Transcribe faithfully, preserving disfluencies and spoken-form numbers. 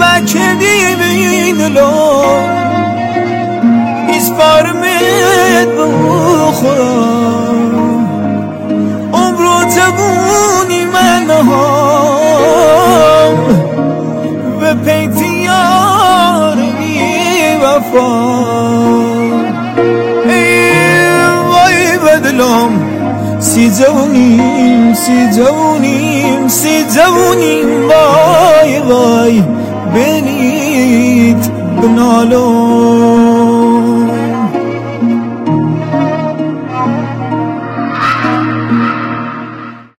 بکدی بیدلم اسپارمت بخورم عمرو تبونی من هم به پیتیار بی وفا ای بدلم سی جوونیم سی جوونیم سی جوونیم وای وای بنید بنالم